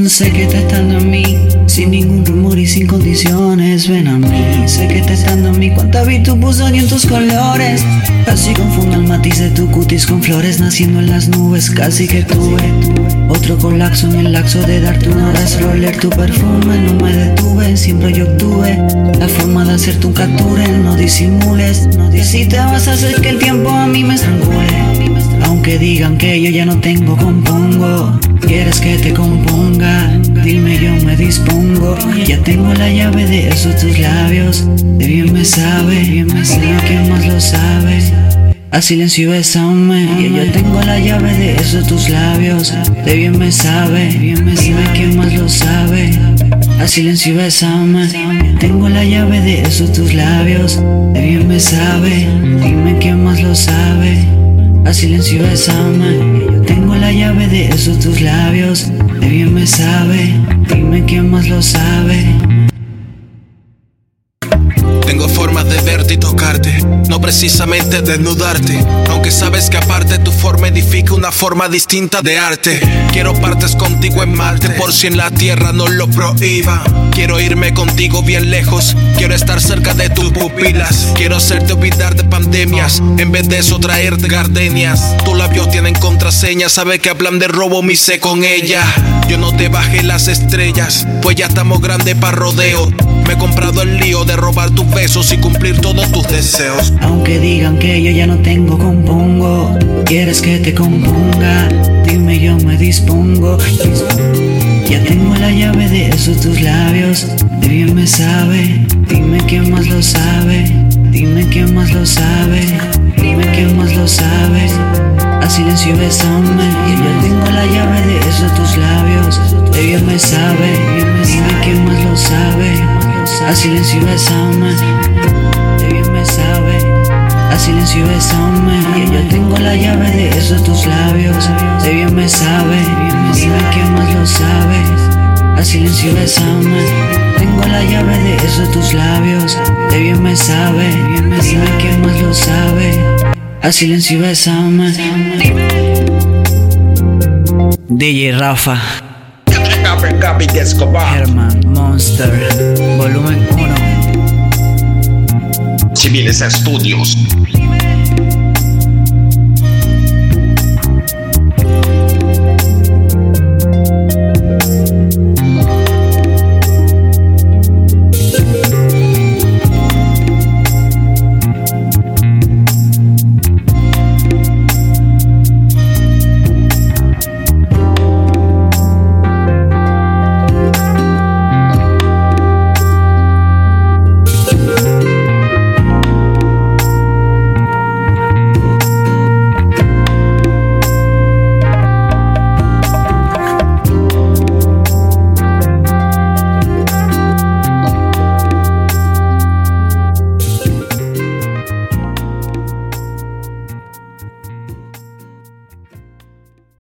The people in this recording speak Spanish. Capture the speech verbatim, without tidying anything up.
Sé que te están en mí, sin ningún rumor y sin condiciones. Ven a mí, sé que te están en mí. Cuánta virtud puso en tus colores. Casi confundo el matiz de tu cutis con flores naciendo en las nubes. Casi que tuve otro colapso en el laxo de darte un abrazo, oler tu perfume. No me detuve, siempre yo obtuve la forma de hacerte un capture. No disimules, no dices si te vas a hacer que el tiempo a mí me estrangule. Aunque digan que yo ya no tengo, compongo. ¿Quieres que te componga? Dime, yo me dispongo. Ya tengo la llave de esos tus labios. De bien me sabe, bien me sabe. ¿Quién más lo sabe? A silencio y besame. Ya yo tengo la llave de esos tus labios. De bien me sabe, bien me sabe. ¿Quién más lo sabe? A silencio y besame. Tengo la llave de esos tus labios. De bien me sabe. Dime quién más lo sabe. A silencio y besame. Tengo la llave de esos tus labios. De bien me sabe. Dime quién más lo sabe. Tengo formas de verte y tocarte, no precisamente desnudarte, aunque sabes que aparte tu forma edifica una forma distinta de arte. Quiero partes contigo en Marte, por si en la tierra no lo prohíba. Quiero irme contigo bien lejos, quiero estar cerca de tus pupilas. Quiero hacerte olvidar de pandemias, en vez de eso traerte gardenias. Tus labios tienen contraseñas, sabe que hablan de robo, me hice con ella. Yo no te bajé las estrellas, pues ya estamos grandes pa' rodeo. Me he comprado el lío de robar tus besos y cumplir todos tus deseos. Aunque digan que yo ya no tengo, compongo. ¿Quieres que te componga? Dime, yo me dispongo. Ya tengo la llave de esos tus labios. De bien me sabe. Dime quién más lo sabe. Dime quién más lo sabe. Dime quién más lo sabe. A silencio y besame. Ya tengo la llave de esos tus labios. De bien me sabe. Dime quién más lo sabe. A silencio y besame. De bien me sabe. A silencio y besame. Y yo tengo la llave de esos tus labios. De bien me sabe. Dime quién más lo sabe. A silencio y besame. Tengo la llave de esos tus labios. De bien me sabe. Dime quién más lo sabe. A silencio y besame. D J Rafa, Herman Monster, volumen uno. Civiles Estudios.